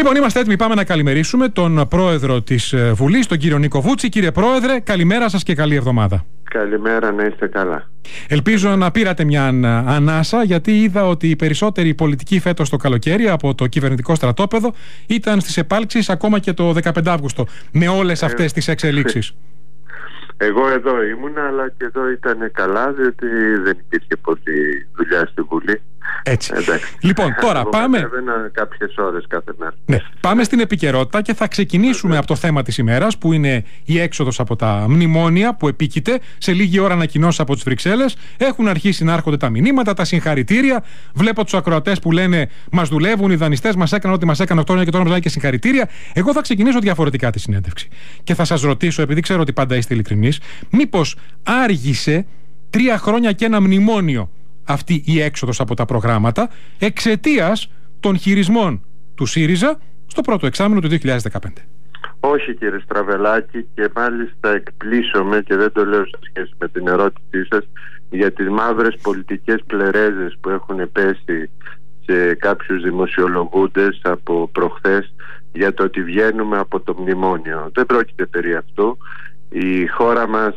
Λοιπόν, είμαστε έτοιμοι. Πάμε να καλημερίσουμε τον πρόεδρο της Βουλής, τον κύριο Νίκο Βούτση. Κύριε Πρόεδρε, καλημέρα σας και καλή εβδομάδα. Καλημέρα, να είστε καλά. Ελπίζω να πήρατε μια ανάσα, γιατί είδα ότι οι περισσότεροι πολιτικοί φέτος το καλοκαίρι από το κυβερνητικό στρατόπεδο ήταν στις επάλξεις ακόμα και το 15 Αύγουστο με όλες αυτές τις εξελίξεις. Εγώ εδώ ήμουν, αλλά και εδώ ήταν καλά, διότι δεν υπήρχε πολλή δουλειά στη Βουλή. Έτσι. Λοιπόν, τώρα πάμε. Κάποιες ώρες κάθε μέρα. Ναι, πάμε στην επικαιρότητα και θα ξεκινήσουμε από το θέμα της ημέρας, που είναι η έξοδος από τα μνημόνια που επίκειται. Σε λίγη ώρα ανακοινώσεις από τις Βρυξέλλες. Έχουν αρχίσει να έρχονται τα μηνύματα, τα συγχαρητήρια. Βλέπω τους ακροατές που λένε μας δουλεύουν, οι δανειστές μας έκαναν ό,τι μας έκαναν 8 χρόνια και τώρα μας λένε και συγχαρητήρια. Εγώ θα ξεκινήσω διαφορετικά τη συνέντευξη. Και θα σας ρωτήσω, επειδή ξέρω ότι πάντα είστε ειλικρινείς, μήπως άργησε 3 χρόνια και ένα μνημόνιο αυτή η έξοδος από τα προγράμματα εξαιτίας των χειρισμών του ΣΥΡΙΖΑ στο πρώτο εξάμηνο του 2015. Όχι, κύριε Στραβελάκη, και μάλιστα εκπλήσωμαι, και δεν το λέω σε σχέση με την ερώτησή σας, για τις μαύρες πολιτικές πλερέζες που έχουν πέσει σε κάποιους δημοσιολογούντες από προχθές για το ότι βγαίνουμε από το μνημόνιο. Δεν πρόκειται περί αυτού. Η χώρα μας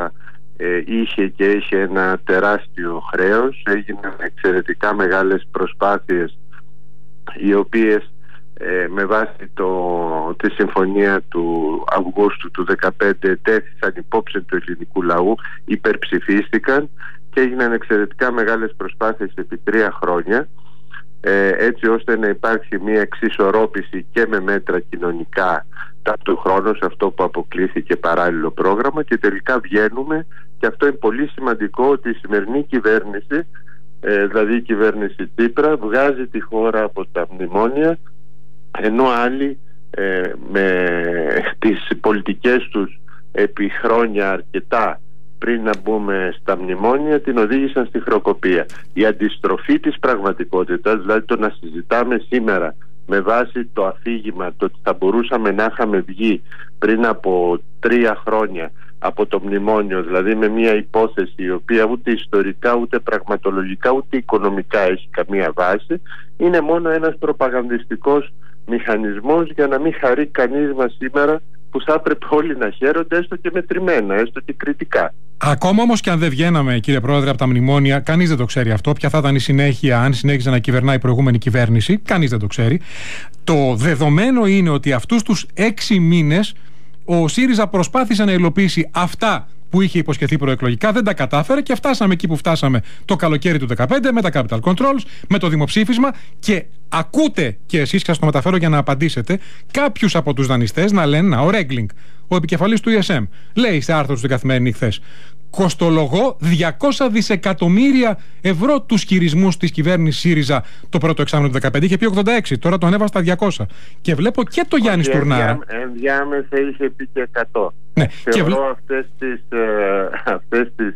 είχε και έχει ένα τεράστιο χρέος. Έγιναν εξαιρετικά μεγάλες προσπάθειες, οι οποίες με βάση τη συμφωνία του Αυγούστου του 2015 τέθησαν υπόψη του ελληνικού λαού, υπερψηφίστηκαν και έγιναν εξαιρετικά μεγάλες προσπάθειες επί 3 χρόνια, έτσι ώστε να υπάρξει μια εξισορρόπηση και με μέτρα κοινωνικά ταυτόχρονα σε αυτό που αποκλείθηκε παράλληλο πρόγραμμα, και τελικά βγαίνουμε, και αυτό είναι πολύ σημαντικό, ότι η σημερινή κυβέρνηση, δηλαδή η κυβέρνηση Τσίπρα, βγάζει τη χώρα από τα μνημόνια, ενώ άλλοι με τις πολιτικές τους επί χρόνια αρκετά πριν να μπούμε στα μνημόνια την οδήγησαν στη χρεοκοπία. Η αντιστροφή της πραγματικότητας, δηλαδή το να συζητάμε σήμερα με βάση το αφήγημα το ότι θα μπορούσαμε να είχαμε βγει πριν από 3 χρόνια από το μνημόνιο, δηλαδή με μια υπόθεση η οποία ούτε ιστορικά, ούτε πραγματολογικά, ούτε οικονομικά έχει καμία βάση, είναι μόνο ένας προπαγανδιστικός μηχανισμός για να μην χαρεί κανείς μας σήμερα, που θα έπρεπε όλοι να χαίρονται, έστω και μετρημένα, έστω και κριτικά. Ακόμα όμως και αν δεν βγαίναμε, κύριε Πρόεδρε, από τα μνημόνια, κανείς δεν το ξέρει αυτό. Ποια θα ήταν η συνέχεια, αν συνέχιζε να κυβερνάει η προηγούμενη κυβέρνηση, κανείς δεν το ξέρει. Το δεδομένο είναι ότι αυτούς τους 6 μήνες ο ΣΥΡΙΖΑ προσπάθησε να υλοποιήσει αυτά που είχε υποσχεθεί προεκλογικά, δεν τα κατάφερε και φτάσαμε εκεί που φτάσαμε το καλοκαίρι του 2015 με τα capital controls, με το δημοψήφισμα, και ακούτε και εσείς, και σας το μεταφέρω για να απαντήσετε, κάποιους από τους δανειστές να λένε, ο Ρέγκλινγκ, ο επικεφαλής του ESM, λέει σε άρθρο στην Καθημερινή χθες, κοστολογώ 200 δισεκατομμύρια ευρώ τους χειρισμούς της κυβέρνησης ΣΥΡΙΖΑ το πρώτο εξάμηνο του 2015. Είχε πει 86, τώρα το ανέβασε στα 200. Και βλέπω και το Γιάννη Στουρνάρα. Ενδιάμεσα είχε πει και 100. Ναι. Θεωρώ αυτές τις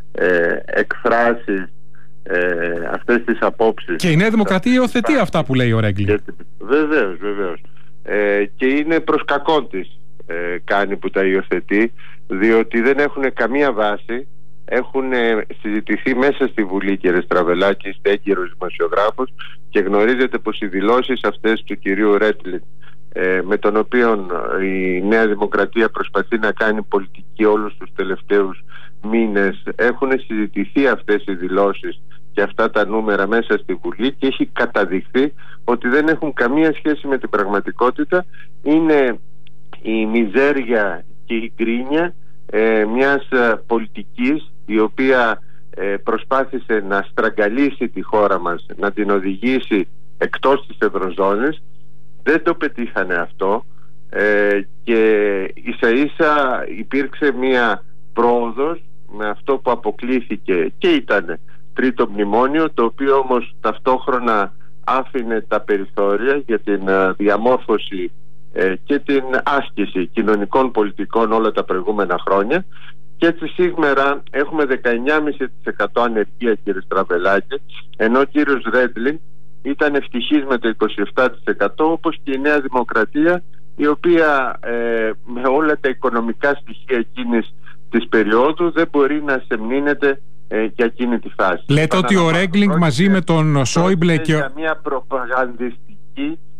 εκφράσεις, αυτές τις απόψεις. Και η Νέα Δημοκρατία υιοθετεί αυτά που λέει ο Ρέγκλινγκ. Βεβαίως. Και είναι προς κακόν της κάνει που τα υιοθετεί, διότι δεν έχουν καμία βάση. Έχουν συζητηθεί μέσα στη Βουλή, κύριε Στραβελάκη, είστε έγκυρος δημοσιογράφος και γνωρίζετε πως οι δηλώσεις αυτές του κυρίου Ρέτλιν, με τον οποίο η Νέα Δημοκρατία προσπαθεί να κάνει πολιτική όλους τους τελευταίους μήνες, έχουν συζητηθεί αυτές οι δηλώσεις και αυτά τα νούμερα μέσα στη Βουλή, και έχει καταδειχθεί ότι δεν έχουν καμία σχέση με την πραγματικότητα. Είναι η μιζέρια και η γκρίνια μιας πολιτικής η οποία προσπάθησε να στραγγαλίσει τη χώρα μας, να την οδηγήσει εκτός της Ευρωζώνης. Δεν το πετύχανε αυτό, και ίσα ίσα υπήρξε μια πρόοδος με αυτό που αποκλήθηκε και ήταν τρίτο μνημόνιο, το οποίο όμως ταυτόχρονα άφηνε τα περιθώρια για την διαμόρφωση και την άσκηση κοινωνικών πολιτικών όλα τα προηγούμενα χρόνια, και έτσι σήμερα έχουμε 19,5% ανεργία, κύριε Στραβελάκη, ενώ ο κύριος Ρέτλιν ήταν ευτυχής με το 27%, όπως και η Νέα Δημοκρατία, η οποία με όλα τα οικονομικά στοιχεία εκείνης της περίοδου δεν μπορεί να σεμνύνεται για εκείνη τη φάση. Λέτε ότι ο Ρέγκλινγκ μαζί με τον Σόιμπλε και... για μια προπαγανδιστική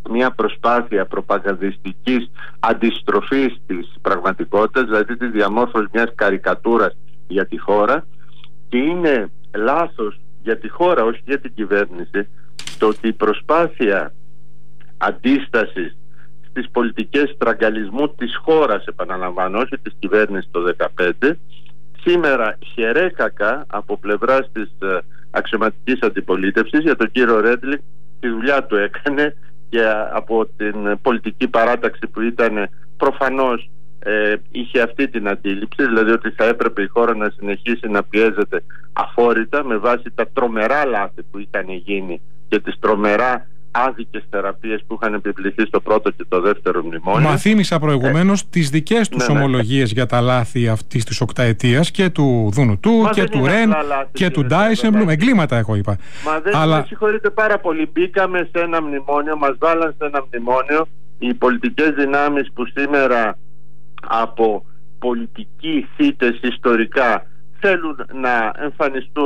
μια προσπάθεια προπαγανδιστικής αντιστροφής της πραγματικότητας, δηλαδή τη διαμόρφωση μιας καρικατούρας για τη χώρα, και είναι λάθος για τη χώρα, όχι για την κυβέρνηση, το ότι η προσπάθεια αντίστασης στις πολιτικές στραγγαλισμού της χώρας, επαναλαμβάνω, όχι της κυβέρνησης το 2015, σήμερα χερέκακα από πλευράς της αξιωματικής αντιπολίτευσης, για τον κύριο Ρέντλινγκ τη δουλειά του έκανε, και από την πολιτική παράταξη που ήταν, προφανώς είχε αυτή την αντίληψη, δηλαδή ότι θα έπρεπε η χώρα να συνεχίσει να πιέζεται αφόρητα με βάση τα τρομερά λάθη που είχαν γίνει και τις τρομερά άδικες θεραπείες που είχαν επιβληθεί στο πρώτο και το δεύτερο μνημόνιο. Μα θύμισα προηγουμένως τις δικές τους ομολογίες για τα λάθη αυτής της οκταετίας, και του Δουνουτού και του Ρεν και του Ντάισεμπλουμ. Εγκλήματα, εγώ είπα. Μα δεν με συγχωρείτε πάρα πολύ. Μπήκαμε σε ένα μνημόνιο, μας βάλαν σε ένα μνημόνιο οι πολιτικές δυνάμεις που σήμερα από πολιτικοί θύτες ιστορικά θέλουν να εμφανιστούν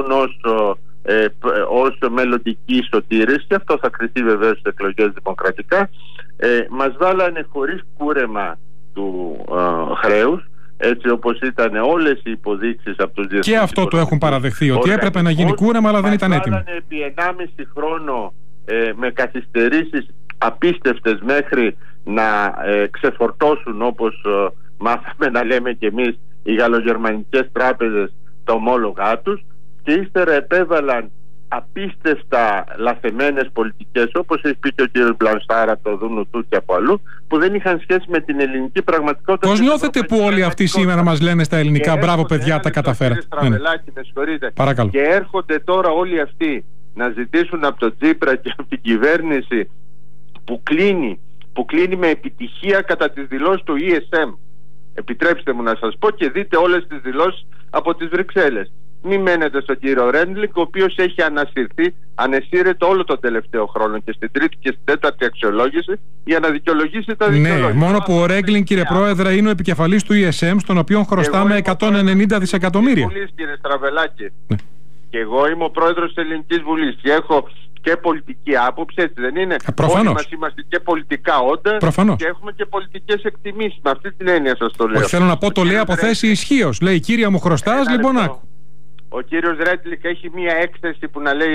ως μελλοντικοί σωτήρες, και αυτό θα κριθεί βεβαίως στις εκλογές δημοκρατικά. Μας βάλανε χωρίς κούρεμα του χρέους, έτσι όπως ήταν όλες οι υποδείξεις από τους διεθνείς. Και αυτό το έχουν παραδεχθεί, ότι έπρεπε να γίνει κούρεμα, αλλά δεν ήταν έτοιμο. Μας βάλανε επί 1,5 χρόνο με καθυστερήσεις απίστευτες μέχρι να ξεφορτώσουν, όπως μάθαμε να λέμε κι εμείς, οι γαλλογερμανικές τράπεζες τα ομόλογά τους, και ύστερα επέβαλαν απίστευτα λαθεμένες πολιτικές, όπως έχει πει και ο κύριος Μπλανσάρα, από το Δουνουτού και από αλλού, που δεν είχαν σχέση με την ελληνική πραγματικότητα. Πώς νιώθετε που όλοι αυτοί σήμερα μας λένε στα ελληνικά, μπράβο παιδιά, τα καταφέρατε? Στραβελάκη, με συγχωρείτε. Παρακαλώ. Και έρχονται τώρα όλοι αυτοί να ζητήσουν από τον Τσίπρα και από την κυβέρνηση που κλείνει με επιτυχία κατά τις δηλώσεις του ESM. Επιτρέψτε μου να σας πω, και δείτε όλες τις δηλώσεις από τις Βρυξέλλες. Μην μένετε στον κύριο Ρέντλινγκ, ο οποίος έχει ανεσύρεται όλο τον τελευταίο χρόνο και στην τρίτη και στην τέταρτη αξιολόγηση για να δικαιολογήσει τα δικαιολόγια. Ναι, μόνο που ο Ρέντλινγκ, κύριε Πρόεδρε, είναι ο επικεφαλής του ESM, στον οποίο χρωστάμε 190 δισεκατομμύρια. Βουλής, κύριε Στραβελάκη. Ναι. Και εγώ είμαι ο πρόεδρος της Ελληνικής Βουλής και έχω και πολιτική άποψη, έτσι δεν είναι? Προφανώς. Όλοι μας είμαστε και πολιτικά όντα. Προφανώς. Και έχουμε και πολιτικές εκτιμήσεις. Με αυτή την έννοια σας το λέω. Όχι, θέλω να πω, το λέει από θέση ισχύως. Λέει, κύρια μου χρωστάς, λοιπόν άκου. Ο κύριος Ρέντλινγκ έχει μία έκθεση που να λέει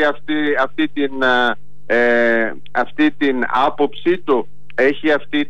αυτή την άποψη του, έχει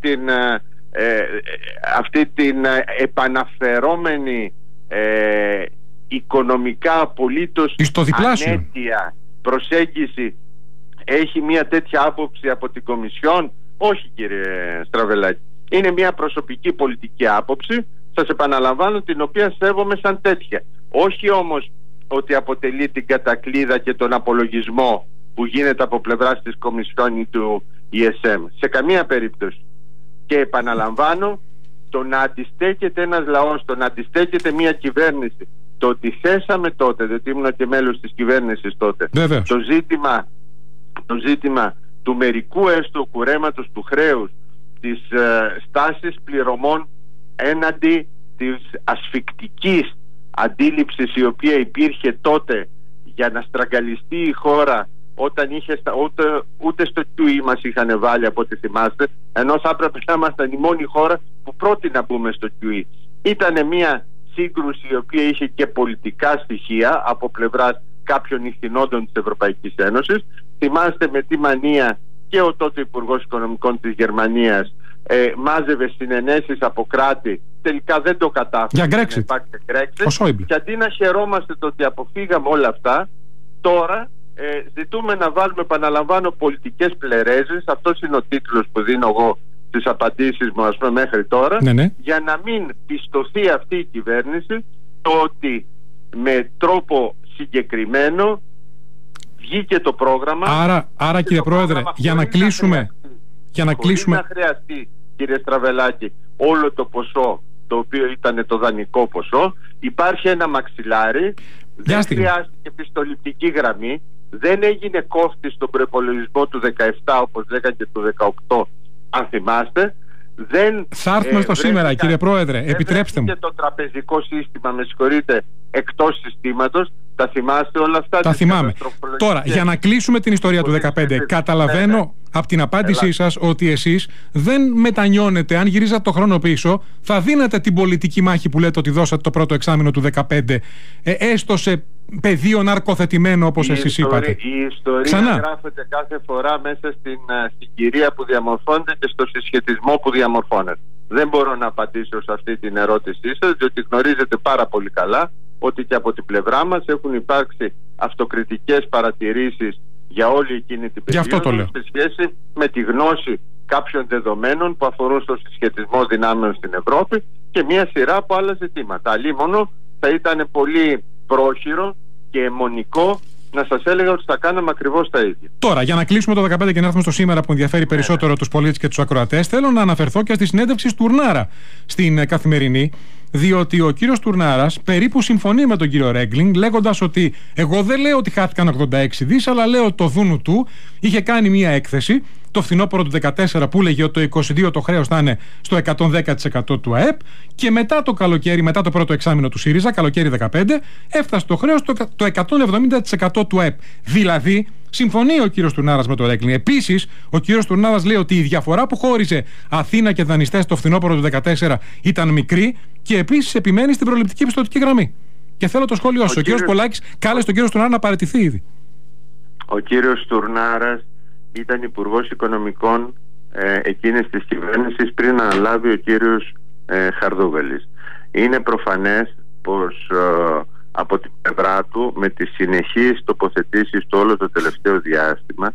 αυτή την επαναφερόμενη οικονομικά απολύτως ανέτεια προσέγγιση. Έχει μία τέτοια άποψη από την Κομισιόν? Όχι, κύριε Στραβελάκη. Είναι μία προσωπική πολιτική άποψη, σας επαναλαμβάνω, την οποία σέβομαι σαν τέτοια. Όχι όμως ότι αποτελεί την κατακλείδα και τον απολογισμό που γίνεται από πλευράς της Κομισιόν ή του ESM. Σε καμία περίπτωση. Και επαναλαμβάνω, το να αντιστέκεται ένας λαός, το να αντιστέκεται μια κυβέρνηση, το ότι θέσαμε τότε, διότι ήμουν και μέλος της κυβέρνησης τότε, το ζήτημα του μερικού έστω κουρέματος του χρέους, της στάσης πληρωμών έναντι της ασφικτικής αντίληψης η οποία υπήρχε τότε για να στραγγαλιστεί η χώρα, όταν ούτε στο QE μας είχαν βάλει, από ό,τι θυμάστε, ενώ θα έπρεπε να ήμασταν η μόνη χώρα που πρώτη να μπούμε στο QE. Ήταν μια σύγκρουση η οποία είχε και πολιτικά στοιχεία από πλευράς κάποιων ηθινόντων της Ευρωπαϊκής Ένωσης. Θυμάστε με τι μανία και ο τότε Υπουργός Οικονομικών της Γερμανίας μάζευε συνενέσεις από κράτη, τελικά δεν το κατάφερε για Brexit. Και αντί να χαιρόμαστε το ότι αποφύγαμε όλα αυτά, τώρα ζητούμε να βάλουμε, επαναλαμβάνω, πολιτικές πλερέζες. Αυτός είναι ο τίτλος που δίνω εγώ στις απαντήσεις μου, ας πούμε, μέχρι τώρα, για να μην πιστωθεί αυτή η κυβέρνηση το ότι με τρόπο συγκεκριμένο βγήκε το πρόγραμμα. Άρα κύριε Πρόεδρε, για να κλείσουμε. Χωρίς να χρειαστεί, κύριε Στραβελάκη, όλο το ποσό το οποίο ήταν το δανεικό ποσό, υπάρχει ένα μαξιλάρι, δεν χρειάστηκε πιστοληπτική γραμμή, δεν έγινε κόφτη στον προϋπολογισμό του 17 όπως λέγανε και του 18, αν θυμάστε. Θα έρθουμε στο σήμερα, κύριε Πρόεδρε, επιτρέψτε μου. Και το τραπεζικό σύστημα, με συγχωρείτε, εκτός συστήματος, Τα θυμάστε όλα αυτά? Τα θυμάμαι. Τώρα, για να κλείσουμε την ιστορία του 2015, καταλαβαίνω από την απάντησή σας ότι εσείς δεν μετανιώνετε. Αν γυρίζατε το χρόνο πίσω, θα δίνατε την πολιτική μάχη που λέτε ότι δώσατε το πρώτο εξάμηνο του 2015, έστω σε πεδίο ναρκοθετημένο, όπως εσείς είπατε. Η ιστορία γράφεται κάθε φορά μέσα στην συγκυρία που διαμορφώνεται και στο συσχετισμό που διαμορφώνεται. Δεν μπορώ να απαντήσω σε αυτή την ερώτησή σας, διότι γνωρίζετε πάρα πολύ καλά ότι και από την πλευρά μας έχουν υπάρξει αυτοκριτικές παρατηρήσεις για όλη εκείνη την περίοδο σε σχέση με τη γνώση κάποιων δεδομένων που αφορούν στο συσχετισμό δυνάμεων στην Ευρώπη και μια σειρά από άλλα ζητήματα. Αλλήμωνο θα ήταν πολύ πρόχειρο και αιμονικό να σας έλεγα ότι θα κάναμε ακριβώς τα ίδια. Τώρα, για να κλείσουμε το 2015 και να έρθουμε στο σήμερα που ενδιαφέρει περισσότερο τους πολίτες και τους ακροατές, θέλω να αναφερθώ και στη συνέντευξη Στουρνάρα στην Καθημερινή, διότι ο κύριος Στουρνάρας περίπου συμφωνεί με τον κύριο Ρέγκλινγκ, λέγοντας ότι εγώ δεν λέω ότι χάθηκαν 86 δις, αλλά λέω ότι το δούνου του είχε κάνει μια έκθεση το φθινόπωρο του 2014 που έλεγε ότι το 22 το χρέος θα είναι στο 110% του ΑΕΠ και μετά το καλοκαίρι, μετά το πρώτο εξάμηνο του ΣΥΡΙΖΑ, καλοκαίρι 2015, έφτασε το χρέος το 170% του ΑΕΠ. Δηλαδή, συμφωνεί ο κύριος Στουρνάρας με το Ρέγκλινγκ. Επίσης, ο κύριος Στουρνάρας λέει ότι η διαφορά που χώριζε Αθήνα και δανειστές το φθινόπωρο του 2014 ήταν μικρή και επίσης επιμένει στην προληπτική πιστωτική γραμμή. Και θέλω το σχόλιο σας. Ο κύριος Πολάκης κάλεσε τον κύριο Στουρνάρα να παραιτηθεί ήδη. Ο κύριος Στουρνάρας ήταν υπουργός οικονομικών εκείνης της κυβέρνησης πριν αναλάβει ο κύριος Χαρδούβελης. Είναι προφανές πως από την πλευρά του, με τις συνεχείς τοποθετήσεις του όλο το τελευταίο διάστημα,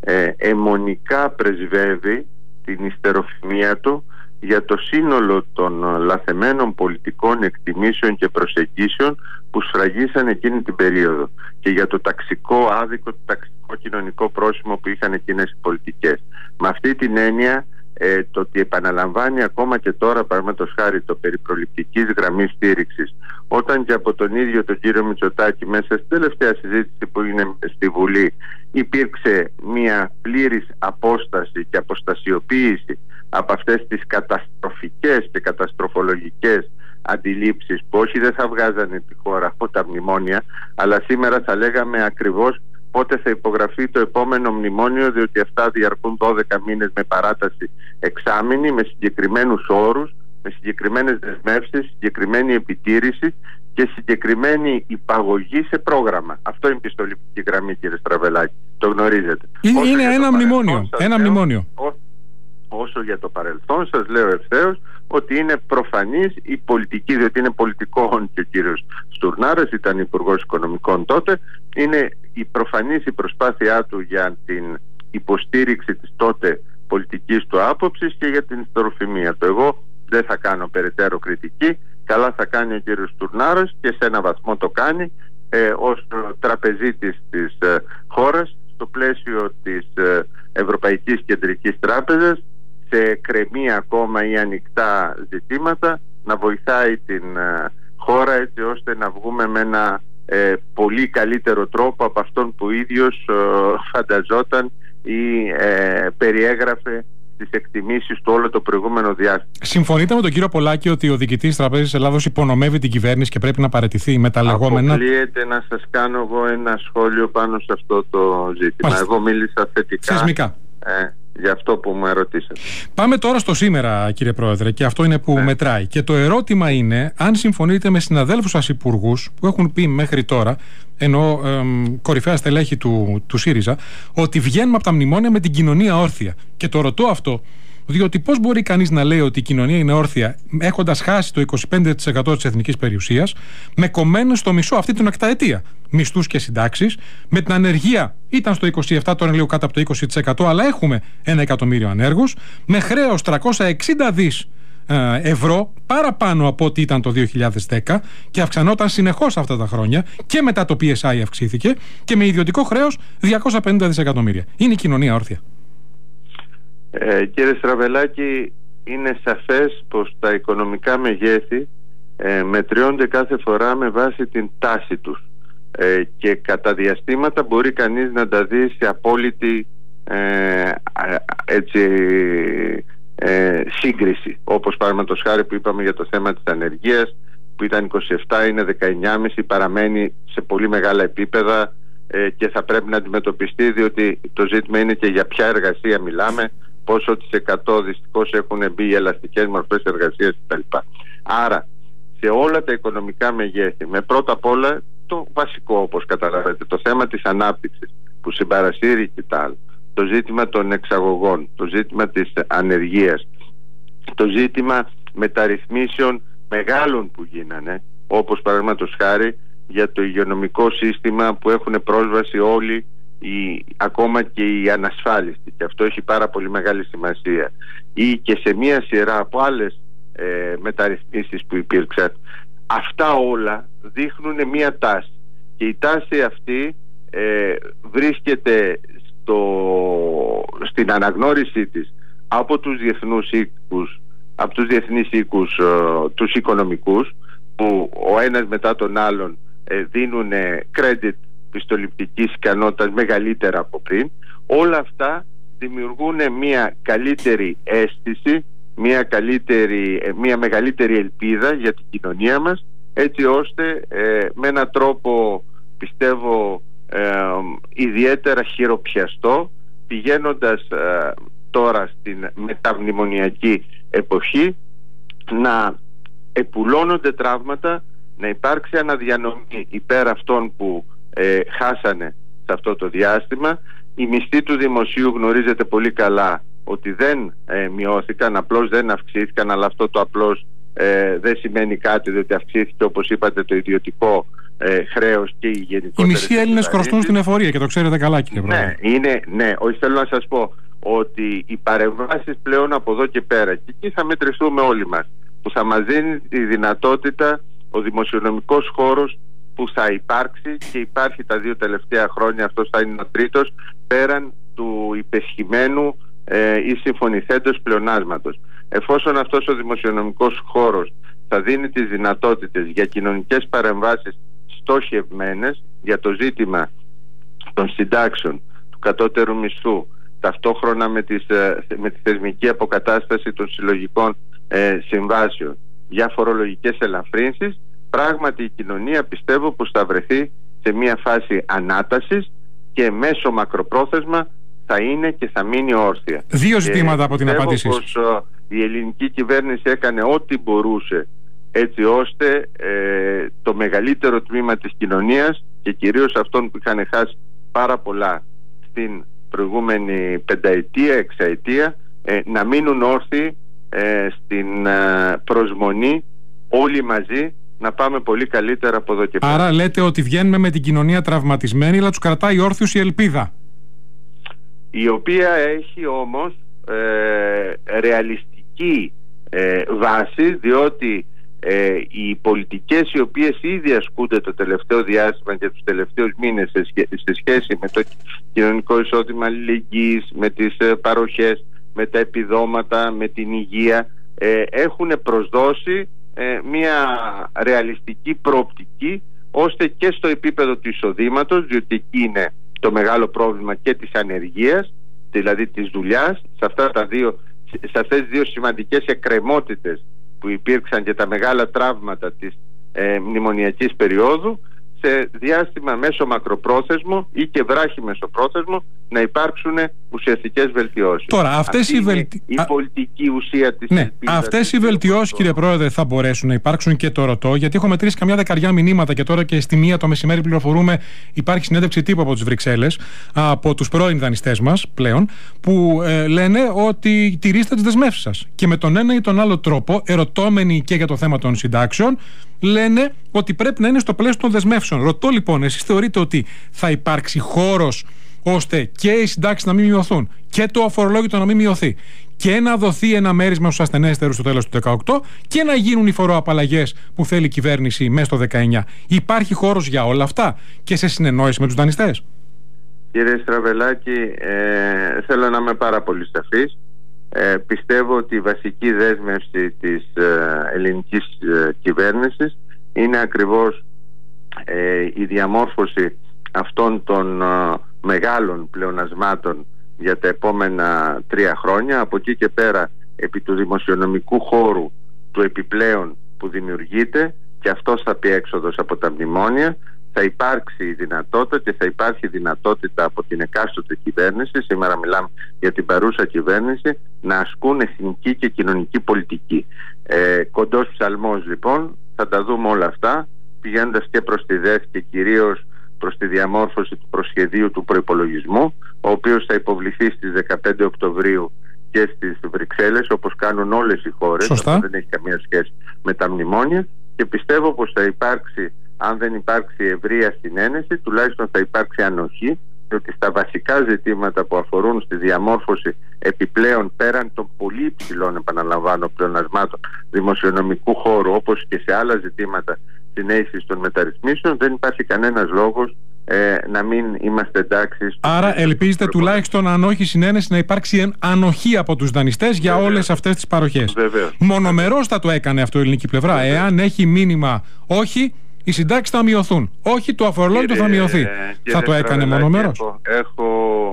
αιμονικά πρεσβεύει την ιστεροφημία του για το σύνολο των λαθεμένων πολιτικών εκτιμήσεων και προσεγγίσεων που σφραγίσαν εκείνη την περίοδο και για το ταξικό άδικο, το ταξικό κοινωνικό πρόσημο που είχαν εκείνες οι πολιτικές. Με αυτή την έννοια, το ότι επαναλαμβάνει ακόμα και τώρα, παραδείγματος χάρη, το περί προληπτικής γραμμής στήριξης, όταν και από τον ίδιο τον κύριο Μητσοτάκη μέσα στην τελευταία συζήτηση που είναι στη Βουλή υπήρξε μια πλήρης απόσταση και αποστασιοποίηση από αυτές τις καταστροφικές και καταστροφολογικές αντιλήψεις που όχι δεν θα βγάζανε τη χώρα από τα μνημόνια, αλλά σήμερα θα λέγαμε ακριβώς πότε θα υπογραφεί το επόμενο μνημόνιο, διότι αυτά διαρκούν 12 μήνες με παράταση εξάμηνη, με συγκεκριμένους όρους, με συγκεκριμένες δεσμεύσεις, συγκεκριμένη επιτήρηση και συγκεκριμένη υπαγωγή σε πρόγραμμα. Αυτό είναι η πιστοληπτική γραμμή, κύριε Στραβελάκη. Το γνωρίζετε. Είναι ένα μνημόνιο. Όσο για το παρελθόν, σας λέω ευθέως ότι είναι προφανής η πολιτική, διότι είναι πολιτικών και ο κύριος Στουρνάρας ήταν υπουργός οικονομικών τότε, είναι η προφανής η προσπάθειά του για την υποστήριξη της τότε πολιτικής του άποψης και για την ιστεροφημία του. Εγώ δεν θα κάνω περαιτέρω κριτική, καλά θα κάνει ο κύριος Στουρνάρας και σε ένα βαθμό το κάνει ως τραπεζίτης της χώρας στο πλαίσιο της Ευρωπαϊκής Κεντρικής Τράπεζας, σε εκκρεμή ακόμα ή ανοιχτά ζητήματα, να βοηθάει την χώρα έτσι ώστε να βγούμε με ένα πολύ καλύτερο τρόπο από αυτόν που ίδιος φανταζόταν ή περιέγραφε τις εκτιμήσεις του όλο το προηγούμενο διάστημα. Συμφωνείτε με τον κύριο Πολάκη ότι ο διοικητής Τραπέζης Ελλάδος υπονομεύει την κυβέρνηση και πρέπει να παραιτηθεί με τα λεγόμενα? Αποκλείεται να σας κάνω εγώ ένα σχόλιο πάνω σε αυτό το ζήτημα. Εγώ μίλησα θετικά. Θεσμικά. Για αυτό που μου ερωτήσατε. Πάμε τώρα στο σήμερα, κύριε Πρόεδρε, και αυτό είναι που μετράει. Και το ερώτημα είναι αν συμφωνείτε με συναδέλφους σας υπουργούς που έχουν πει μέχρι τώρα, ενώ κορυφαία στελέχη του ΣΥΡΙΖΑ, ότι βγαίνουμε από τα μνημόνια με την κοινωνία όρθια. Και το ρωτώ αυτό, διότι πώς μπορεί κανείς να λέει ότι η κοινωνία είναι όρθια έχοντας χάσει το 25% της εθνικής περιουσίας, με κομμένους στο μισό αυτή την οκταετία μισθούς και συντάξεις, με την ανεργία ήταν στο 27%, τώρα είναι λίγο κάτω από το 20%, αλλά έχουμε 1 εκατομμύριο ανέργους, με χρέος 360 δις ευρώ παραπάνω από ό,τι ήταν το 2010 και αυξανόταν συνεχώς αυτά τα χρόνια και μετά το PSI αυξήθηκε και με ιδιωτικό χρέος 250 δισεκατομμύρια. Είναι η κοινωνία όρθια? Κύριε Στραβελάκη, είναι σαφές πως τα οικονομικά μεγέθη μετριώνται κάθε φορά με βάση την τάση τους και κατά διαστήματα μπορεί κανείς να τα δει σε απόλυτη σύγκριση, όπως παραδείγματος χάρη που είπαμε για το θέμα της ανεργίας που ήταν 27 είναι 19,5, παραμένει σε πολύ μεγάλα επίπεδα και θα πρέπει να αντιμετωπιστεί, διότι το ζήτημα είναι και για ποια εργασία μιλάμε, πόσο της 100 δυστυχώς έχουν μπει οι ελαστικές μορφές εργασίας κτλ. Άρα σε όλα τα οικονομικά μεγέθη, με πρώτα απ' όλα το βασικό, όπως καταλαβαίνετε, το θέμα της ανάπτυξης που συμπαρασύρει και τα άλλα, το ζήτημα των εξαγωγών, το ζήτημα της ανεργίας, το ζήτημα μεταρρυθμίσεων μεγάλων που γίνανε, όπως παραδείγματος χάρη για το υγειονομικό σύστημα που έχουν πρόσβαση όλοι, ακόμα και οι ανασφάλιστοι, και αυτό έχει πάρα πολύ μεγάλη σημασία, ή και σε μία σειρά από άλλες μεταρρυθμίσεις που υπήρξαν. Αυτά όλα δείχνουν μία τάση, και η τάση αυτή βρίσκεται στην αναγνώρισή της από τους διεθνούς οίκους, από τους διεθνείς οίκους τους οικονομικούς, που ο ένας μετά τον άλλον δίνουν credit πιστοληπτικής ικανότητας μεγαλύτερα από πριν. Όλα αυτά δημιουργούν μια καλύτερη αίσθηση, μια μεγαλύτερη ελπίδα για την κοινωνία μας, έτσι ώστε με έναν τρόπο, πιστεύω, ιδιαίτερα χειροπιαστό, πηγαίνοντας τώρα στην μεταμνημονιακή εποχή, να επουλώνονται τραύματα, να υπάρξει αναδιανομή υπέρ αυτών που χάσανε σε αυτό το διάστημα. Οι μισθοί του δημοσίου γνωρίζετε πολύ καλά ότι δεν μειώθηκαν, απλώς δεν αυξήθηκαν, αλλά αυτό το απλώς δεν σημαίνει κάτι, διότι αυξήθηκε, όπως είπατε, το ιδιωτικό χρέος και οι γενικότερες. Οι μισοί Έλληνες χρωστούν στην εφορία και το ξέρετε καλά, κύριε Πρόεδρε. Ναι, όχι, θέλω να σας πω ότι οι παρεμβάσεις πλέον από εδώ και πέρα, και εκεί θα μετρηθούμε όλοι μας, που θα μας δίνει τη δυνατότητα ο δημοσιονομικός χώρος που θα υπάρξει, και υπάρχει τα 2 τελευταία χρόνια, αυτός θα είναι ο τρίτος, πέραν του υπεσχημένου ή συμφωνηθέντος πλεονάσματος. Εφόσον αυτός ο δημοσιονομικός χώρος θα δίνει τις δυνατότητες για κοινωνικές παρεμβάσεις στοχευμένες για το ζήτημα των συντάξεων, του κατώτερου μισθού, ταυτόχρονα με τη θεσμική αποκατάσταση των συλλογικών συμβάσεων, για φορολογικές ελαφρύνσεις, πράγματι η κοινωνία, πιστεύω, πως θα βρεθεί σε μια φάση ανάτασης και μέσω μακροπρόθεσμα θα είναι και θα μείνει όρθια. 2 ζητήματα από την απάντησή σας. Πως η ελληνική κυβέρνηση έκανε ό,τι μπορούσε, έτσι ώστε το μεγαλύτερο τμήμα της κοινωνίας, και κυρίως αυτών που είχαν χάσει πάρα πολλά στην προηγούμενη πενταετία, εξαετία, να μείνουν όρθιοι στην προσμονή όλοι μαζί να πάμε πολύ καλύτερα από εδώ και πέρα. Άρα λέτε ότι βγαίνουμε με την κοινωνία τραυματισμένη, αλλά τους κρατάει όρθιους η ελπίδα, η οποία έχει όμως ρεαλιστική βάση, διότι οι πολιτικές οι οποίες ήδη ασκούνται το τελευταίο διάστημα και τους τελευταίους μήνες σε σχέση με το κοινωνικό εισόδημα αλληλεγγύης, με τις παροχές, με τα επιδόματα, με την υγεία, έχουν προσδώσει μια ρεαλιστική προοπτική, ώστε και στο επίπεδο του εισοδήματος, διότι εκεί είναι το μεγάλο πρόβλημα, και της ανεργίας, δηλαδή της δουλειάς, σε αυτές τις 2 σημαντικές εκκρεμότητες που υπήρξαν και τα μεγάλα τραύματα της μνημονιακής περίοδου, σε διάστημα μέσο μακροπρόθεσμο ή και βράχη μεσοπρόθεσμο να υπάρξουν ουσιαστικές βελτιώσεις. Τώρα, η πολιτική ουσία της ελπίδας. Αυτές οι βελτιώσεις, κύριε Πρόεδρε, θα μπορέσουν να υπάρξουν, και το ρωτώ, γιατί έχω μετρήσει καμιά 10 μηνύματα, και τώρα και στη 1 το μεσημέρι πληροφορούμε, υπάρχει συνέντευξη τύπου από τις Βρυξέλλες, από τους πρώην δανειστές μας πλέον, που λένε ότι τηρήστε τις δεσμεύσεις σας. Και με τον ένα ή τον άλλο τρόπο, ερωτώμενοι και για το θέμα των συντάξεων, λένε ότι πρέπει να είναι στο πλαίσιο των δεσμεύσεων. Ρωτώ λοιπόν, εσείς θεωρείτε ότι θα υπάρξει χώρος ώστε και οι συντάξεις να μην μειωθούν και το αφορολόγητο να μην μειωθεί, και να δοθεί ένα μέρισμα στους ασθενέστερους στο τέλος του 2018, και να γίνουν οι φοροαπαλλαγές που θέλει η κυβέρνηση μέσα στο 2019? Υπάρχει χώρος για όλα αυτά και σε συνεννόηση με τους δανειστές? Κύριε Στραβελάκη, θέλω να είμαι πάρα πολύ σαφής. Πιστεύω ότι η βασική δέσμευση της ελληνικής κυβέρνησης είναι ακριβώς η διαμόρφωση αυτών των μεγάλων πλεονασμάτων για τα επόμενα 3 χρόνια. Από εκεί και πέρα, επί του δημοσιονομικού χώρου, του επιπλέον που δημιουργείται, και αυτό θα πει έξοδος από τα μνημόνια, θα υπάρξει η δυνατότητα και θα υπάρχει δυνατότητα από την εκάστοτε κυβέρνηση, σήμερα μιλάμε για την παρούσα κυβέρνηση, να ασκούν εθνική και κοινωνική πολιτική. Κοντός ψαλμός λοιπόν, θα τα δούμε όλα αυτά, πηγαίνοντας και προς τη ΔΕΘ και κυρίως προς τη διαμόρφωση του προσχεδίου του προϋπολογισμού, ο οποίος θα υποβληθεί στις 15 Οκτωβρίου και στις Βρυξέλλες, όπως κάνουν όλες οι χώρες. Αυτό δεν έχει καμία σχέση με τα μνημόνια, και πιστεύω πως θα υπάρξει, αν δεν υπάρξει ευρεία συνένεση, τουλάχιστον θα υπάρξει ανοχή, διότι στα βασικά ζητήματα που αφορούν στη διαμόρφωση επιπλέον, πέραν των πολύ υψηλών, επαναλαμβάνω, πλεονασμάτων δημοσιονομικού χώρου, όπως και σε άλλα ζητήματα συνέχισης των μεταρρυθμίσεων, δεν υπάρχει κανένας λόγος να μην είμαστε εντάξει. Άρα ελπίζετε τουλάχιστον, αν όχι συνένεση, να υπάρξει ανοχή από τους δανειστές για όλες αυτές τις παροχές. Μονομερώς θα το έκανε αυτό η ελληνική πλευρά. Εάν έχει μήνυμα όχι, οι συντάξεις θα μειωθούν, όχι το αφορολόγητο θα μειωθεί, θα το έκανε μονομερώς. Έχω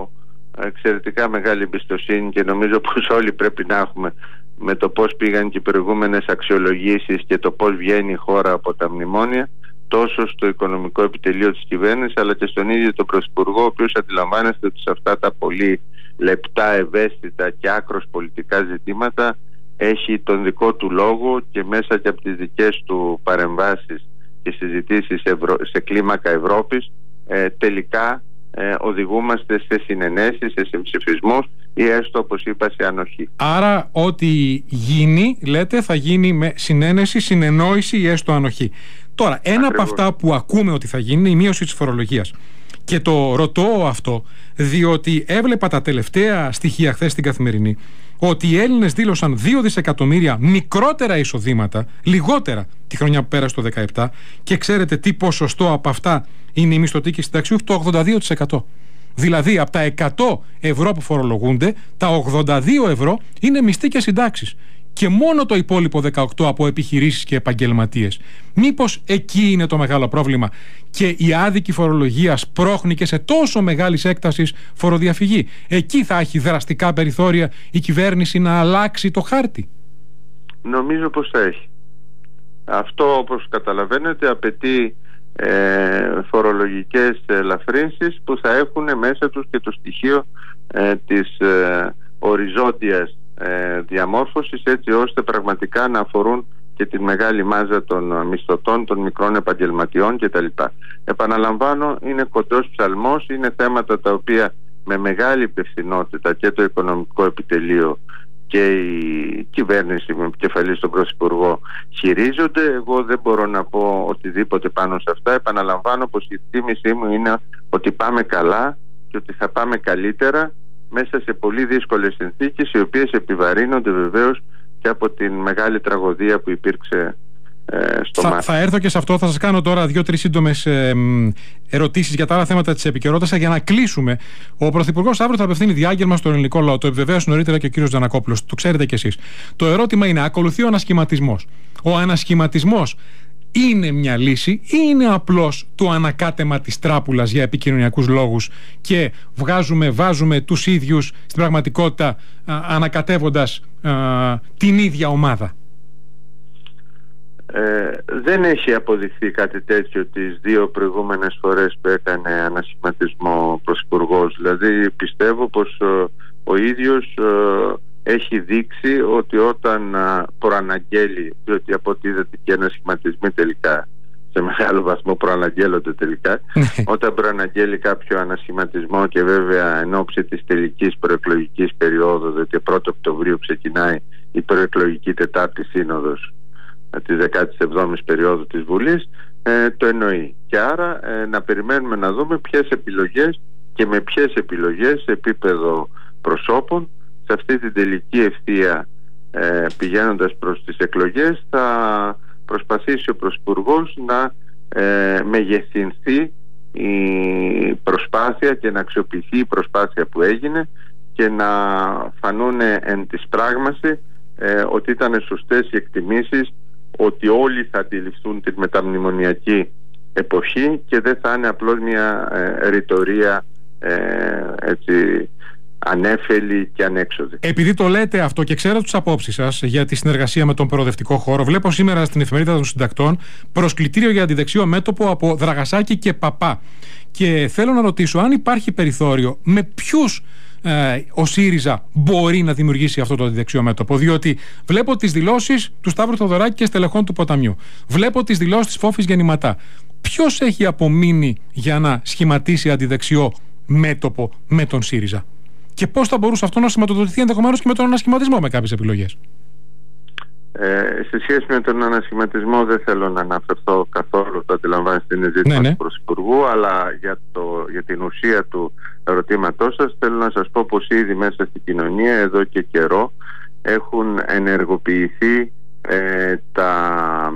εξαιρετικά μεγάλη εμπιστοσύνη και νομίζω πως όλοι πρέπει να έχουμε, με το πώς πήγαν και οι προηγούμενες αξιολογήσεις και το πώς βγαίνει η χώρα από τα μνημόνια, τόσο στο οικονομικό επιτελείο της κυβέρνησης, αλλά και στον ίδιο τον Πρωθυπουργό, ο οποίος αντιλαμβάνεστε ότι σε αυτά τα πολύ λεπτά, ευαίσθητα και άκρως πολιτικά ζητήματα έχει τον δικό του λόγο, και μέσα και από τις δικές του παρεμβάσεις και συζητήσεις σε κλίμακα Ευρώπης τελικά οδηγούμαστε σε συνενέσεις, σε συμψηφισμούς ή έστω, όπως είπα, σε ανοχή. Άρα ό,τι γίνει, λέτε, θα γίνει με συνένεση, συνεννόηση ή έστω ανοχή. Τώρα, ένα από αυτά που ακούμε ότι θα γίνει είναι η μείωση της φορολογίας. Και το ρωτώ αυτό διότι έβλεπα τα τελευταία στοιχεία χθες στην Καθημερινή, ότι οι Έλληνες δήλωσαν 2 δισεκατομμύρια μικρότερα εισοδήματα, λιγότερα τη χρονιά που πέρασε το 2017, και ξέρετε τι ποσοστό από αυτά είναι οι μισθωτοί και οι συνταξιούχοι? Το 82%. Δηλαδή από τα 100 ευρώ που φορολογούνται, τα 82 ευρώ είναι μισθοί και συντάξεις, και μόνο το υπόλοιπο 18 από επιχειρήσεις και επαγγελματίες. Μήπως εκεί είναι το μεγάλο πρόβλημα και η άδικη φορολογία σπρώχνει και σε τόσο μεγάλης έκτασης φοροδιαφυγή? Εκεί θα έχει δραστικά περιθώρια η κυβέρνηση να αλλάξει το χάρτη? Νομίζω πως θα έχει. Αυτό, όπως καταλαβαίνετε, απαιτεί φορολογικές ελαφρύνσεις που θα έχουν μέσα τους και το στοιχείο της οριζόντιας διαμόρφωσης, έτσι ώστε πραγματικά να αφορούν και τη μεγάλη μάζα των μισθωτών, των μικρών επαγγελματιών κτλ. Επαναλαμβάνω, είναι κοντός ψαλμός, είναι θέματα τα οποία με μεγάλη υπευθυνότητα και το οικονομικό επιτελείο και η κυβέρνηση με επικεφαλή στον Πρωθυπουργό χειρίζονται. Εγώ δεν μπορώ να πω οτιδήποτε πάνω σε αυτά. Επαναλαμβάνω πως η εκτίμησή μου είναι ότι πάμε καλά και ότι θα πάμε καλύτερα μέσα σε πολύ δύσκολες συνθήκες, οι οποίες επιβαρύνονται βεβαίως και από την μεγάλη τραγωδία που υπήρξε στο Μάρτιο. Θα έρθω και σε αυτό. Θα σας κάνω τώρα 2-3 σύντομες ερωτήσεις για τα άλλα θέματα της επικαιρότητας για να κλείσουμε. Ο Πρωθυπουργός αύριο θα απευθύνει διάγγελμα στον ελληνικό λαό. Το επιβεβαίωσε νωρίτερα και ο κύριος Τζανακόπουλος. Το ξέρετε κι εσείς. Το ερώτημα είναι, ακολουθεί ο ανασχηματισμός? Ο ανασχηματισμός είναι μια λύση ή είναι απλώς το ανακάτεμα της τράπουλας για επικοινωνιακούς λόγους και βάζουμε τους ίδιους στην πραγματικότητα, ανακατεύοντας την ίδια ομάδα? Δεν έχει αποδειχθεί κάτι τέτοιο τις 2 προηγούμενες φορές που έκανε ανασχηματισμό ο Πρωθυπουργός. Δηλαδή πιστεύω πως ο ίδιος έχει δείξει ότι όταν προαναγγέλει, διότι από ό,τι είδατε και ανασχηματισμοί τελικά σε μεγάλο βαθμό προαναγγέλλονται τελικά, όταν προαναγγέλει κάποιο ανασχηματισμό, και βέβαια εν ώψη της τελικής προεκλογικής περίοδου, διότι 1 Οκτωβρίου ξεκινάει η προεκλογική 4η Σύνοδος της 17ης περίοδου της Βουλής, το εννοεί. Και άρα να περιμένουμε να δούμε ποιες επιλογές και με ποιες επιλογές σε επίπεδο προσώπων σε αυτή την τελική ευθεία, πηγαίνοντας προς τις εκλογές, θα προσπαθήσει ο Πρωθυπουργός να μεγεθυνθεί η προσπάθεια και να αξιοποιηθεί η προσπάθεια που έγινε και να φανούν εν της πράγμαση ότι ήταν σωστές οι εκτιμήσεις, ότι όλοι θα αντιληφθούν την μεταμνημονιακή εποχή και δεν θα είναι απλώς μια ρητορία έτσι ανέφελη και ανέξοδη. Επειδή το λέτε αυτό και ξέρω τις απόψεις σας για τη συνεργασία με τον προοδευτικό χώρο, βλέπω σήμερα στην εφημερίδα των συντακτών προσκλητήριο για αντιδεξιό μέτωπο από Δραγασάκη και Παπά. Και θέλω να ρωτήσω αν υπάρχει περιθώριο με ποιους ο ΣΥΡΙΖΑ μπορεί να δημιουργήσει αυτό το αντιδεξιό μέτωπο. Διότι βλέπω τις δηλώσεις του Σταύρου Θοδωράκη και στελεχών του Ποταμιού. Βλέπω τις δηλώσεις της Φόφης Γεννηματά. Ποιος έχει απομείνει για να σχηματίσει αντιδεξιό μέτωπο με τον ΣΥΡΙΖΑ? Και πώς θα μπορούσε αυτό να σηματοδοτηθεί ενδεχομένως και με τον ανασχηματισμό με κάποιες επιλογές? Σε σχέση με τον ανασχηματισμό δεν θέλω να αναφερθώ καθόλου, το αντιλαμβάνεστε, είναι ζήτημα του Πρωθυπουργού, αλλά για την ουσία του ερωτήματός σας θέλω να σας πω πως ήδη μέσα στην κοινωνία εδώ και καιρό έχουν ενεργοποιηθεί τα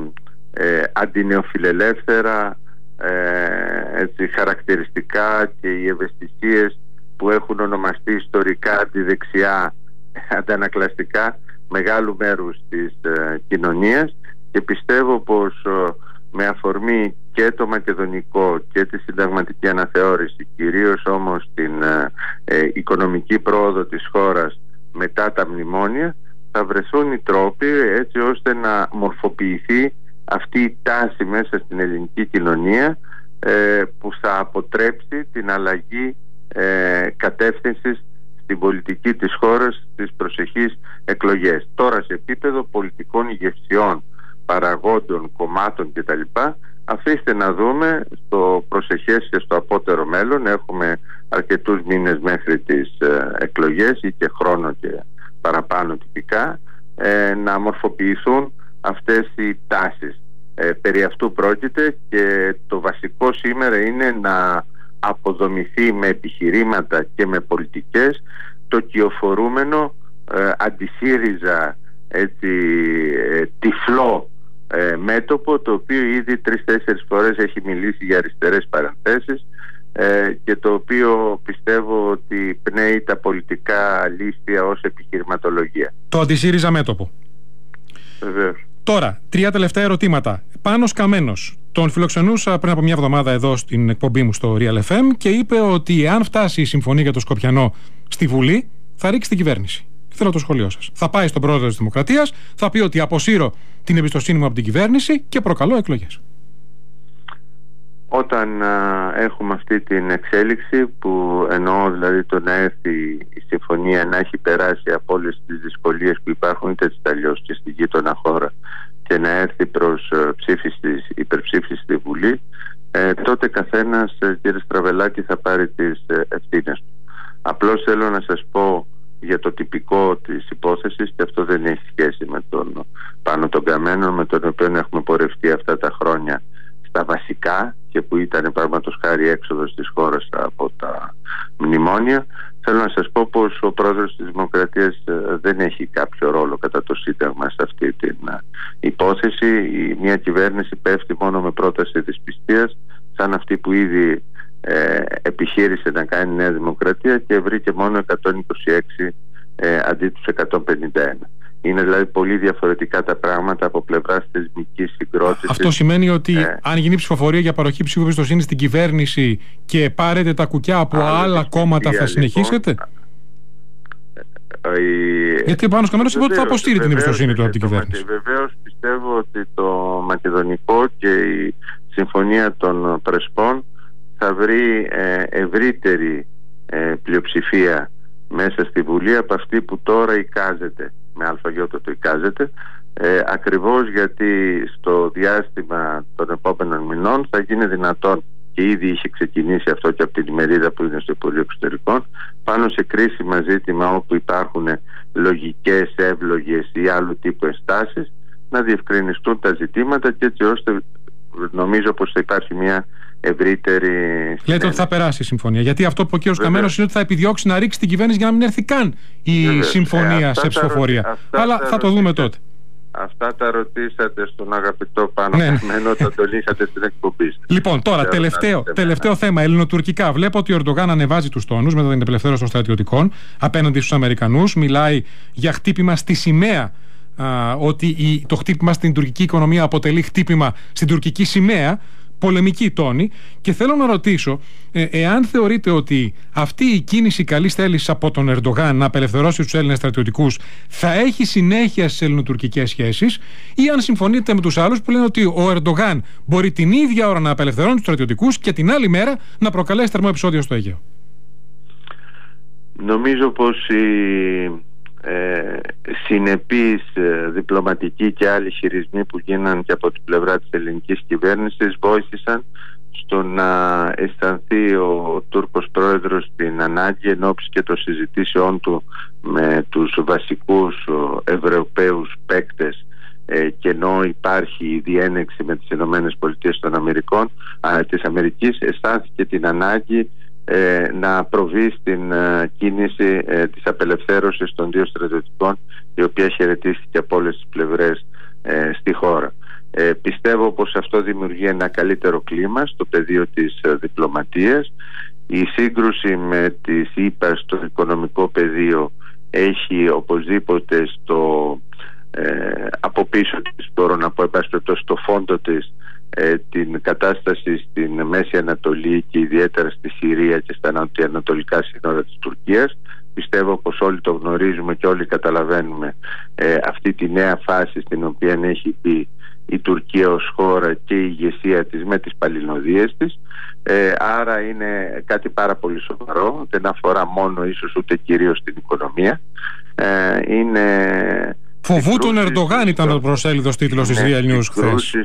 αντινεοφιλελεύθερα χαρακτηριστικά και οι ευαισθησίες που έχουν ονομαστεί ιστορικά αντιδεξιά αντανακλαστικά μεγάλου μέρους της κοινωνίας, και πιστεύω πως με αφορμή και το μακεδονικό και τη συνταγματική αναθεώρηση, κυρίως όμως την οικονομική πρόοδο της χώρας μετά τα μνημόνια, θα βρεθούν οι τρόποι έτσι ώστε να μορφοποιηθεί αυτή η τάση μέσα στην ελληνική κοινωνία που θα αποτρέψει την αλλαγή κατεύθυνσης στην πολιτική της χώρας στις προσεχείς εκλογές. Τώρα σε επίπεδο πολιτικών ηγεσιών, παραγόντων, κομμάτων κτλ. Αφήστε να δούμε στο προσεχές και στο απότερο μέλλον, έχουμε αρκετούς μήνες μέχρι τις εκλογές ή και χρόνο και παραπάνω τυπικά, να μορφοποιηθούν αυτές οι τάσεις. Περί αυτού πρόκειται, και το βασικό σήμερα είναι να αποδομηθεί με επιχειρήματα και με πολιτικές το κυοφορούμενο αντισύριζα τυφλό μέτωπο, το οποίο ήδη 3-4 φορές έχει μιλήσει για αριστερές παρενθέσεις και το οποίο πιστεύω ότι πνέει τα πολιτικά λίστια ως επιχειρηματολογία. Το αντισύριζα μέτωπο. Βεβαίως. Τώρα, 3 τελευταία ερωτήματα. Πάνος Καμένος. Τον φιλοξενούσα πριν από μια εβδομάδα εδώ στην εκπομπή μου στο Real FM και είπε ότι αν φτάσει η συμφωνία για το Σκοπιανό στη Βουλή, θα ρίξει την κυβέρνηση. Θέλω το σχόλιο σας. Θα πάει στον πρόεδρο της Δημοκρατίας, θα πει ότι αποσύρω την εμπιστοσύνη μου από την κυβέρνηση και προκαλώ εκλογές. Όταν έχουμε αυτή την εξέλιξη, που εννοώ δηλαδή το να έρθει η συμφωνία να έχει περάσει από όλες τις δυσκολίες που υπάρχουν είτε έτσι αλλιώς και στη γείτονα χώρα και να έρθει προς υπερψήφιση στη Βουλή, τότε καθένας, κύριε Στραβελάκη, θα πάρει τις ευθύνες του. Απλώς θέλω να σας πω για το τυπικό της υπόθεσης, και αυτό δεν έχει σχέση με τον Πάνο τον Καμένο, με τον οποίο έχουμε πορευτεί αυτά τα χρόνια στα βασικά και που ήταν παραδείγματος χάρη έξοδος της χώρας από τα μνημόνια. Θέλω να σας πω πως ο πρόεδρος της Δημοκρατίας δεν έχει κάποιο ρόλο κατά το Σύνταγμα σε αυτή την υπόθεση. Μια κυβέρνηση πέφτει μόνο με πρόταση δυσπιστίας, σαν αυτή που ήδη επιχείρησε να κάνει η Νέα Δημοκρατία και βρήκε μόνο 126 αντί τους 151. Είναι δηλαδή πολύ διαφορετικά τα πράγματα από πλευράς θεσμικής συγκρότησης. Αυτό σημαίνει ότι αν γίνει ψηφοφορία για παροχή ψήφου εμπιστοσύνης στην κυβέρνηση και πάρετε τα κουκιά από άλλα κόμματα, θα συνεχίσετε? Γιατί πάνω Καμένος είπε ότι θα αποσύρει την εμπιστοσύνη του από την κυβέρνηση. Βεβαίως πιστεύω ότι το μακεδονικό και η συμφωνία των Πρεσπών θα βρει ευρύτερη πλειοψηφία μέσα στη Βουλή από αυτή που τώρα εικάζεται, με αλφαγιώτο το εικάζεται, ακριβώς γιατί στο διάστημα των επόμενων μηνών θα γίνει δυνατόν, και ήδη είχε ξεκινήσει αυτό και από την ημερίδα που είναι στο Υπουργείο Εξωτερικών, πάνω σε κρίσιμα ζήτημα όπου υπάρχουν λογικές, εύλογες ή άλλου τύπου ενστάσεις, να διευκρινιστούν τα ζητήματα, και έτσι ώστε νομίζω πως θα υπάρχει μια ευρύτερη. Λέτε ότι θα περάσει η συμφωνία. Γιατί αυτό που είπε ο κ. Καμένος είναι ότι θα επιδιώξει να ρίξει την κυβέρνηση για να μην έρθει καν η συμφωνία σε ψηφοφορία. Αλλά θα το δούμε τότε. Αυτά τα ρωτήσατε στον αγαπητό Πάνο Καμένο όταν το λύσατε στην εκπομπή. Λοιπόν, τώρα τελευταίο θέμα, ελληνοτουρκικά. Βλέπω ότι ο Ερντογάν ανεβάζει τους τόνους μετά την απελευθέρωση των στρατιωτικών απέναντι στους Αμερικανούς. Μιλάει για χτύπημα στη σημαία. Ότι το χτύπημα στην τουρκική οικονομία αποτελεί χτύπημα στην τουρκική σημαία. πολεμική τόνη, και θέλω να ρωτήσω εάν θεωρείτε ότι αυτή η κίνηση καλής θέλησης από τον Ερντογάν να απελευθερώσει τους Έλληνες στρατιωτικούς θα έχει συνέχεια στις ελληνοτουρκικές σχέσεις, ή αν συμφωνείτε με τους άλλους που λένε ότι ο Ερντογάν μπορεί την ίδια ώρα να απελευθερώνει τους στρατιωτικούς και την άλλη μέρα να προκαλέσει θερμό επεισόδιο στο Αιγαίο. Νομίζω πως η συνεπείς διπλωματικοί και άλλοι χειρισμοί που γίναν και από την πλευρά της ελληνικής κυβέρνησης βοήθησαν στο να αισθανθεί ο Τούρκος πρόεδρος την ανάγκη εν ώψη και των συζητήσεών του με τους βασικούς Ευρωπαίους παίκτες, και ενώ υπάρχει η διένεξη με τις ΗΠΑ της Αμερικής, αισθάνθηκε την ανάγκη να προβεί στην κίνηση της απελευθέρωσης των δύο στρατιωτικών, η οποία χαιρετίστηκε από όλες τις πλευρές στη χώρα. Πιστεύω πως αυτό δημιουργεί ένα καλύτερο κλίμα στο πεδίο της διπλωματίας. Η σύγκρουση με τις ΗΠΑ στο οικονομικό πεδίο έχει οπωσδήποτε από πίσω της, μπορώ να πω στο φόντο της, την κατάσταση στην Μέση Ανατολή και ιδιαίτερα στη Συρία και στα νοτιοανατολικά σύνορα της Τουρκίας. Πιστεύω πως όλοι το γνωρίζουμε και όλοι καταλαβαίνουμε αυτή τη νέα φάση στην οποία έχει μπει η Τουρκία ως χώρα και η ηγεσία της με τις παλινοδίες της. Άρα είναι κάτι πάρα πολύ σοβαρό, δεν αφορά μόνο ίσως ούτε κυρίως την οικονομία. Φοβού τον Ερντογάν ήταν ο προσέλιδος τίτλος της Real News χθες.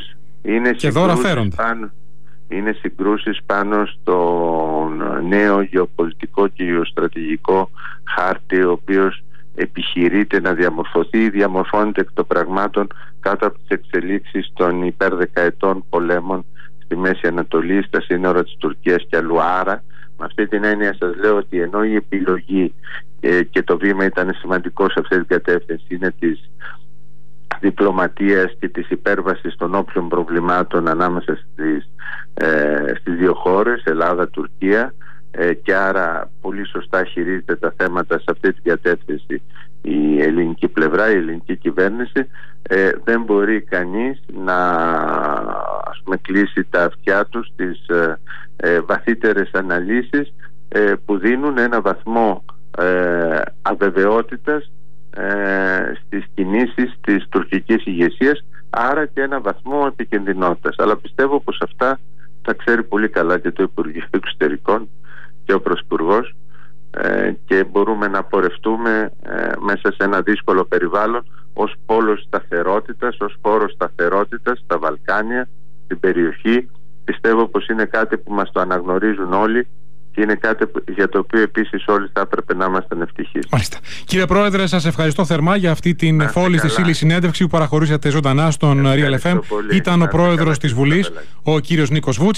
Είναι συγκρούσεις πάνω στον νέο γεωπολιτικό και γεωστρατηγικό χάρτη, ο οποίος επιχειρείται να διαμορφωθεί ή διαμορφώνεται εκ των πραγμάτων κάτω από τις εξελίξεις των υπερδεκαετών πολέμων στη Μέση Ανατολή, στα σύνορα της Τουρκίας και αλλού. Άρα, με αυτή την έννοια σας λέω ότι ενώ η επιλογή και το βήμα ήταν σημαντικό σε αυτή την κατεύθυνση, είναι της διπλωματίας και της υπέρβασης των όποιων προβλημάτων ανάμεσα στις δύο χώρες, Ελλάδα-Τουρκία, και άρα πολύ σωστά χειρίζεται τα θέματα σε αυτή την κατεύθυνση η ελληνική πλευρά, η ελληνική κυβέρνηση. Δεν μπορεί κανείς να κλείσει τα αυτιά του στις βαθύτερες αναλύσεις που δίνουν ένα βαθμό αβεβαιότητας στις κινήσεις της τουρκικής ηγεσίας, άρα και ένα βαθμό επικινδυνότητας. Αλλά πιστεύω πως αυτά τα ξέρει πολύ καλά και το Υπουργείο Εξωτερικών και ο Πρωθυπουργός, και μπορούμε να πορευτούμε μέσα σε ένα δύσκολο περιβάλλον ως πόλος σταθερότητας, ως χώρος σταθερότητας στα Βαλκάνια, στην περιοχή. Πιστεύω πως είναι κάτι που μας το αναγνωρίζουν όλοι και είναι κάτι για το οποίο επίσης όλοι θα έπρεπε να είμαστε ευτυχείς. Μάλιστα. Κύριε Πρόεδρε, σας ευχαριστώ θερμά για αυτή την φόλη στη σύλλη συνέντευξη που παραχωρήσατε ζωντανά στον Real FM. Ήταν ο Πρόεδρος της Βουλής, ο κύριος Νίκος Βούτσης.